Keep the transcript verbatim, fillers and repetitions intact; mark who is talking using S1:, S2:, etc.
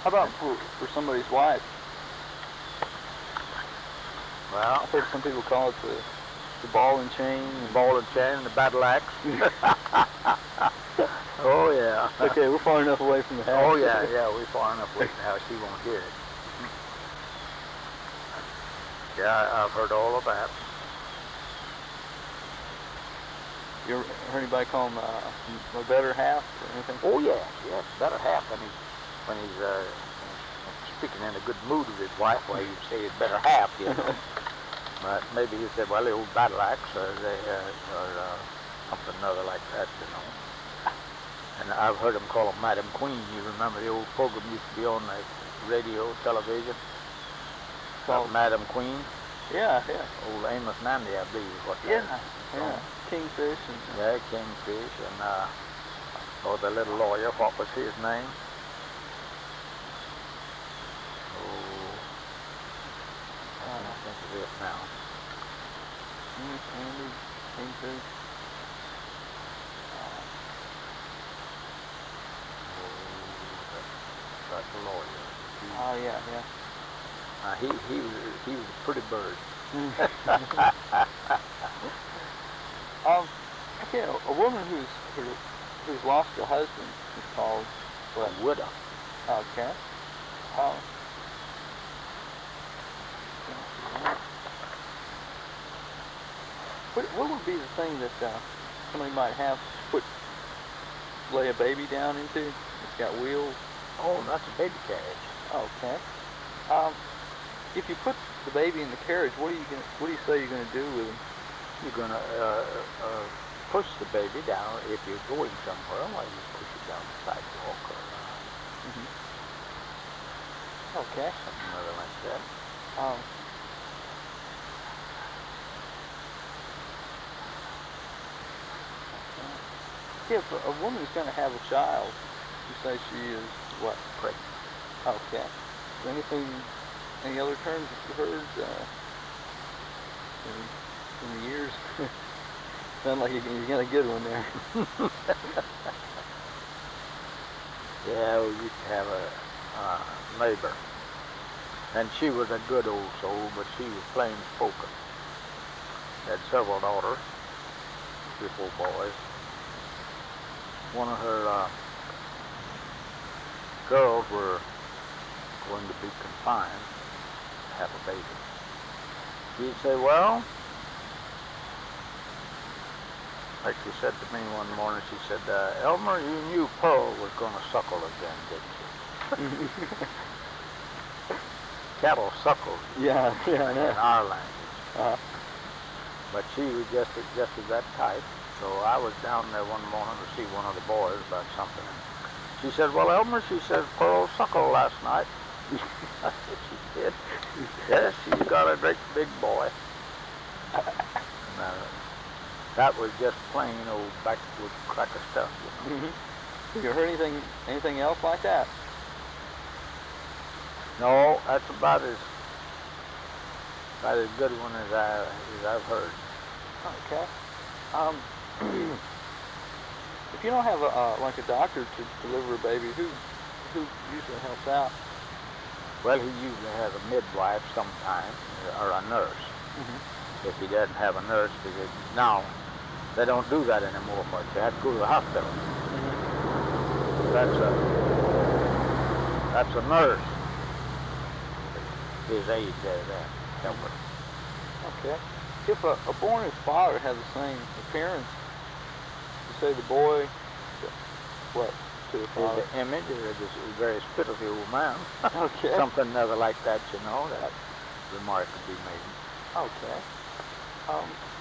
S1: How about for, for somebody's wife?
S2: Well,
S1: I've heard some people call it the, the ball and chain.
S2: The ball and chain and the battle axe. Oh, yeah.
S1: Okay, we're far enough away from the house.
S2: Oh, yeah, yeah, we're far enough away from the house. She won't hear it. Yeah, I've heard all of that.
S1: You ever heard anybody call him uh, my better half or anything?
S2: Oh, yes, yes, better half when he's, when he's uh, speaking in a good mood with his wife, why you say it's better half, you know. But maybe he said, well, the old battle axe or, they, uh, or uh, something other like that, you know. And I've heard him call him Madam Queen. You remember the old program used to be on the radio, television? Called Madam Queen?
S1: Yeah, yeah.
S2: Old Amos Nandy, I believe, is what
S1: Yeah,
S2: that is.
S1: yeah. Kingfish. And,
S2: yeah, Kingfish. And, uh, oh, the little lawyer, what was his name? Oh, I can't think of it now.
S1: Amos Nandy, Kingfish.
S2: That's a lawyer. He,
S1: oh yeah, yeah.
S2: Uh, he he was he was a pretty bird.
S1: um, okay, a, a woman who's who, who's lost her husband is called what?
S2: A widow.
S1: Okay. Um. What what would be the thing that uh, somebody might have put lay a baby down into? It's got wheels.
S2: Oh, that's a baby carriage.
S1: Okay. Um, if you put the baby in the carriage, what are you gonna, what do you say you're going to do with him?
S2: You're going to uh, uh, push the baby down. If you're going somewhere, why you push it down the sidewalk or uh,
S1: mm-hmm. Okay.
S2: Something other like that.
S1: Um, okay. If a, a woman is going to have a child, you say she is what?
S2: Pregnant.
S1: Okay. Anything, any other terms that you heard uh, in, in the years? Sound like you're, you're going to get one there.
S2: Yeah, we used to have a uh, neighbor, and she was a good old soul, but she was plain spoken. Had several daughters, three, four boys. One of her uh, girls were going to be confined to have a baby. She'd say, well, like she said to me one morning, she said, uh, Elmer, you knew Pearl was going to suckle again, didn't you? Cattle suckle.
S1: Yeah, yeah,
S2: in our language.
S1: Uh-huh.
S2: But she was just, just of that type. So I was down there one morning to see one of the boys about something. She said, well, Elmer, she said, Pearl suckled last night. I said, she did. Yes, she's got a great big boy. And, uh, that was just plain old backwoods cracker stuff, you know.
S1: Mm-hmm. Have you heard anything, anything else like that?
S2: No, that's about as, about as good one as, I, as I've heard.
S1: Okay. Um, if you don't have a, uh, like a doctor to deliver a baby, who who usually helps out?
S2: Well, he usually has a midwife sometime, or a nurse.
S1: Mm-hmm.
S2: If he doesn't have a nurse, because now they don't do that anymore much. You have to go to the hospital. Mm-hmm. That's a that's a nurse. His age there, that helper.
S1: Okay. If a, a boy and his father have the same appearance, you say the boy, what, to the father?
S2: His image is a very spittlety old man.
S1: Okay.
S2: Something other like that, you know, that remark could be made.
S1: Okay. Um,